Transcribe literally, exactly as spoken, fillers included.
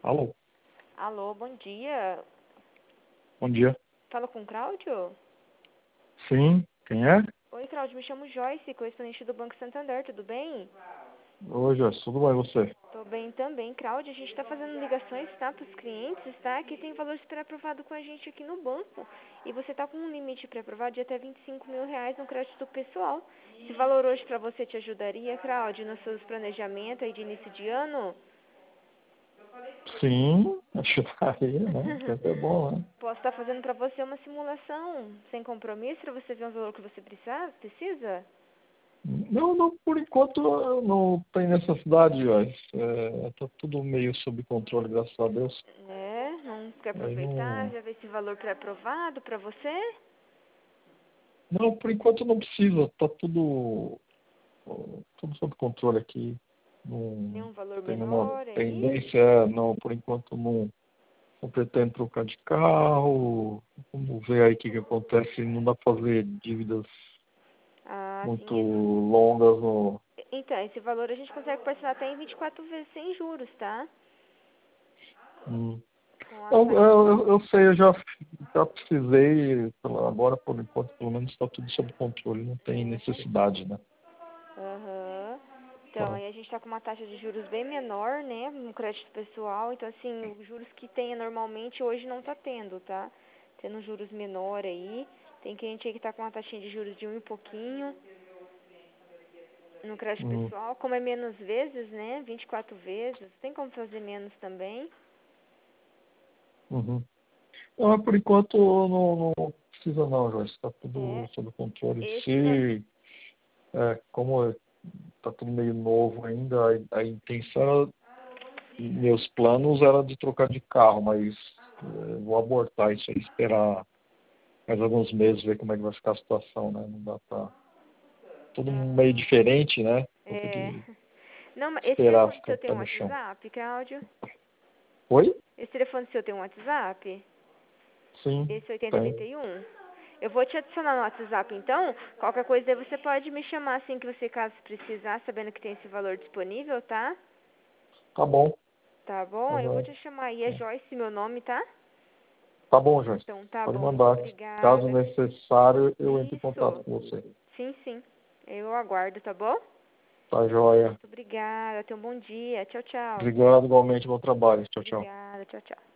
Alô, Alô, bom dia. bom dia. Fala com o Cláudio? Sim, quem é? Oi, Cláudio, me chamo Joyce, correspondente do Banco Santander, tudo bem? Oi, Jorge, tudo bem e você? Tô bem também, Cláudio. A gente está fazendo ligações, tá, para os clientes, tá? Que tem valor pré-aprovado com a gente aqui no banco. E você tá com um limite pré-aprovado de até vinte e cinco mil reais no crédito pessoal. Esse valor hoje para você te ajudaria, Cláudio, nos seus planejamentos aí de início de ano? Sim, ajudaria, né? Sempre é bom, né? Posso estar fazendo para você uma simulação sem compromisso para você ver o valor que você precisa? precisa? Não, não, por enquanto eu não tem necessidade, Jorge. É, tá tudo meio sob controle, graças a Deus. É, não quer Aí aproveitar, não, já ver esse valor pré-aprovado para você? não, por enquanto não precisa. Tá tudo, tudo sob controle aqui. Não Nenhum valor tem nenhuma menor aí? pendência, não, por enquanto não. Não pretendo trocar de carro. Vamos ver aí o que, que acontece. Não dá para fazer dívidas Ah, muito sim. esse- longas. No... Então, esse valor a gente consegue parcelar até em vinte e quatro vezes sem juros, tá? Hum. Com a Eu, taxa. eu, eu sei, eu já, já precisei. pela- Agora, por enquanto, pelo menos está tudo sob controle. Não tem É. necessidade, né? Aham. Então, Tá. aí a gente tá com uma taxa de juros bem menor, né? No crédito pessoal. Então, assim, os juros que tem normalmente hoje não tá tendo, tá? Tendo juros menor aí. Tem cliente aí que tá com uma taxinha de juros de um e pouquinho. No crédito Hum, pessoal, como é menos vezes, né? vinte e quatro vezes, tem como fazer menos também. uhum. Não, por enquanto não, não precisa não, Joyce. Está tudo É, sob controle. esse va- Se, é, como está tudo meio novo ainda, a, a intenção meus planos era de trocar de carro, mas eh, vou abortar isso aí, esperar mais alguns meses, ver como é que vai ficar a situação, né? Não dá pra... Tudo meio Aham. diferente, né? Vou ter É. que Não, mas esse esperar telefone ficar o seu tem pé um no chão. WhatsApp, Cláudio? Oi? Esse telefone seu tem um WhatsApp? Sim, Esse oitenta e tem. oitenta e um? Eu vou te adicionar no WhatsApp, então. Qualquer coisa aí você pode me chamar assim que você, caso precisar, sabendo que tem esse valor disponível, tá? Tá bom. Tá bom? Tá Eu vou bom, te chamar aí. É Joyce meu nome, tá? tá bom, Joyce. Então tá Pode bom, muito mandar. Caso obrigada. necessário, eu entro em contato Isso. com você. Sim, sim. Eu aguardo, tá bom? Tá joia. Muito obrigada. Tenha um bom dia. Tchau, tchau. Obrigado, igualmente, bom trabalho. Tchau, tchau. Obrigada. Tchau, tchau.